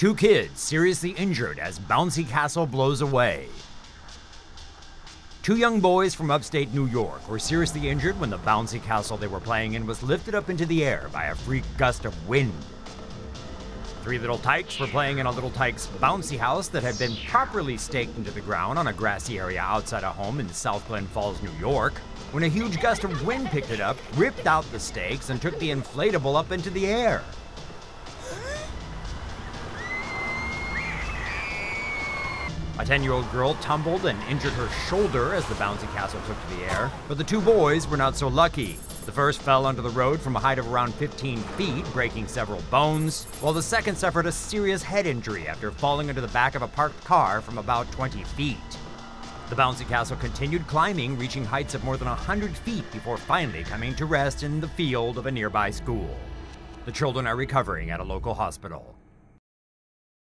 Two kids seriously injured as bouncy castle blows away. Two young boys from upstate New York were seriously injured when the bouncy castle they were playing in was lifted up into the air by a freak gust of wind. Three little tykes were playing in a little tyke's bouncy house that had been properly staked into the ground on a grassy area outside a home in South Glen Falls, New York, when a huge gust of wind picked it up, ripped out the stakes, and took the inflatable up into the air. A 10-year-old girl tumbled and injured her shoulder as the bouncy castle took to the air, but the two boys were not so lucky. The first fell onto the road from a height of around 15 feet, breaking several bones, while the second suffered a serious head injury after falling into the back of a parked car from about 20 feet. The bouncy castle continued climbing, reaching heights of more than 100 feet before finally coming to rest in the field of a nearby school. The children are recovering at a local hospital.